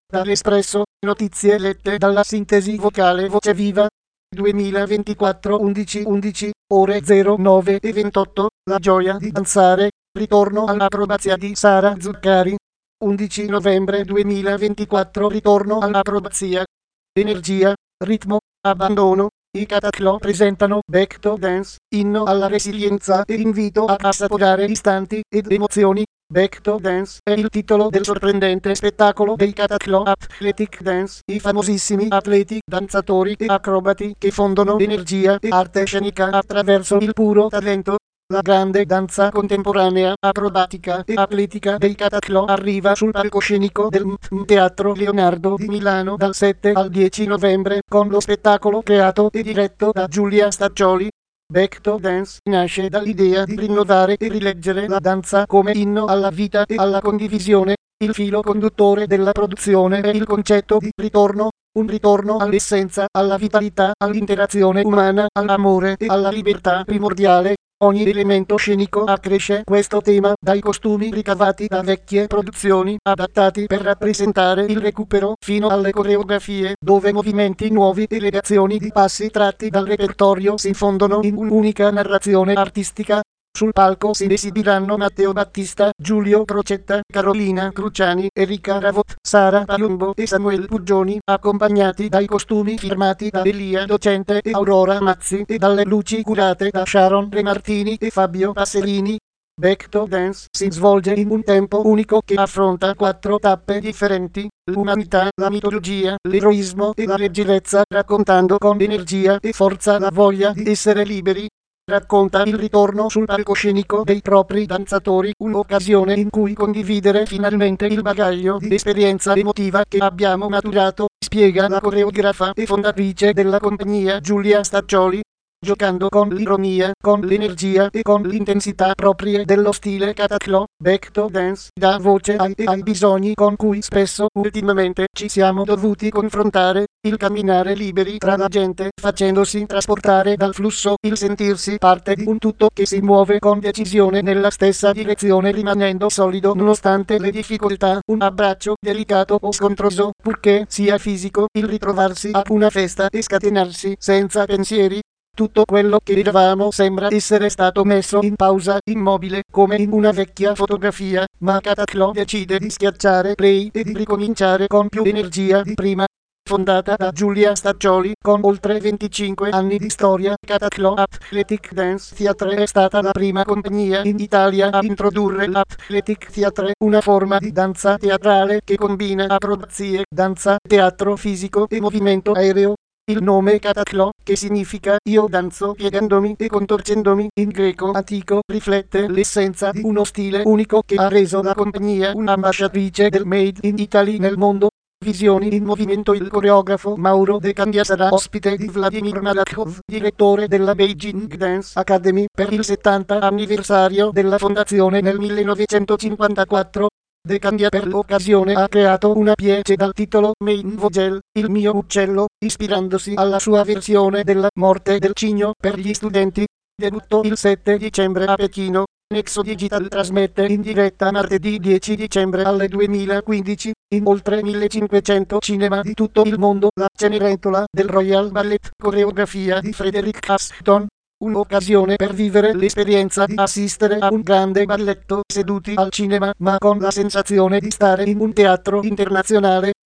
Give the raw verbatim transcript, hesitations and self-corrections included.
Dall'Espresso, notizie lette dalla sintesi vocale Voce Viva. duemilaventiquattro undici undici, ore zero nove e ventotto, la gioia di danzare, ritorno all'acrobazia di Sara Zuccari. undici novembre duemilaventiquattro, ritorno all'acrobazia. Energia, ritmo, abbandono. I Cataclò presentano Back to Dance, inno alla resilienza e invito a assaporare istanti ed emozioni. Back to Dance è il titolo del sorprendente spettacolo dei Cataclò Athletic Dance, i famosissimi atleti, danzatori e acrobati che fondono energia e arte scenica attraverso il puro talento. La grande danza contemporanea, acrobatica e atletica dei Cataclò arriva sul palcoscenico del M T M Teatro Leonardo di Milano dal sette al dieci novembre con lo spettacolo creato e diretto da Giulia Staccioli. Back to Dance nasce dall'idea di rinnovare e rileggere la danza come inno alla vita e alla condivisione. Il filo conduttore della produzione è il concetto di ritorno, un ritorno all'essenza, alla vitalità, all'interazione umana, all'amore e alla libertà primordiale. Ogni elemento scenico accresce questo tema, dai costumi ricavati da vecchie produzioni adattati per rappresentare il recupero, fino alle coreografie, dove movimenti nuovi e legazioni di passi tratti dal repertorio si fondono in un'unica narrazione artistica. Sul palco si esibiranno Matteo Battista, Giulio Crocetta, Carolina Cruciani, Erika Ravot, Sara Palumbo e Samuel Puggioni, accompagnati dai costumi firmati da Elia Docente e Aurora Mazzi e dalle luci curate da Sharon Remartini e Fabio Passerini. Back to Dance si svolge in un tempo unico che affronta quattro tappe differenti: l'umanità, la mitologia, l'eroismo e la leggerezza, raccontando con energia e forza la voglia di essere liberi. Racconta il ritorno sul palcoscenico dei propri danzatori, un'occasione in cui condividere finalmente il bagaglio di esperienza emotiva che abbiamo maturato, spiega la coreografa e fondatrice della compagnia Giulia Staccioli. Giocando con l'ironia, con l'energia e con l'intensità proprie dello stile Cataclò, Back to Dance dà voce ai, ai bisogni con cui spesso ultimamente ci siamo dovuti confrontare: il camminare liberi tra la gente, facendosi trasportare dal flusso, il sentirsi parte di un tutto che si muove con decisione nella stessa direzione rimanendo solido nonostante le difficoltà, un abbraccio delicato o scontroso, purché sia fisico, il ritrovarsi a una festa e scatenarsi senza pensieri. Tutto quello che eravamo sembra essere stato messo in pausa, immobile, come in una vecchia fotografia, ma Cataclò decide di schiacciare play e di ricominciare con più energia di prima. Fondata da Giulia Staccioli, con oltre venticinque anni di storia, Cataclò Athletic Dance Theatre è stata la prima compagnia in Italia a introdurre l'Athletic Theatre, una forma di danza teatrale che combina acrobazie, danza, teatro fisico e movimento aereo. Il nome Cataclò, che significa io danzo piegandomi e contorcendomi in greco antico, riflette l'essenza di uno stile unico che ha reso la compagnia un'ambasciatrice del Made in Italy nel mondo. Visioni in movimento. Il coreografo Mauro De Candia sarà ospite di Vladimir Malakhov, direttore della Beijing Dance Academy, per il settanta anniversario della fondazione nel millenovecentocinquantaquattro. De Candia per l'occasione ha creato una pièce dal titolo Mein Vogel, il mio uccello, ispirandosi alla sua versione della Morte del cigno per gli studenti. Debuttò il sette dicembre a Pechino. Nexo Digital trasmette in diretta martedì dieci dicembre alle duemilaquindici, in oltre millecinquecento cinema di tutto il mondo, la Cenerentola del Royal Ballet, coreografia di Frederick Ashton. Un'occasione per vivere l'esperienza di assistere a un grande balletto seduti al cinema, ma con la sensazione di stare in un teatro internazionale.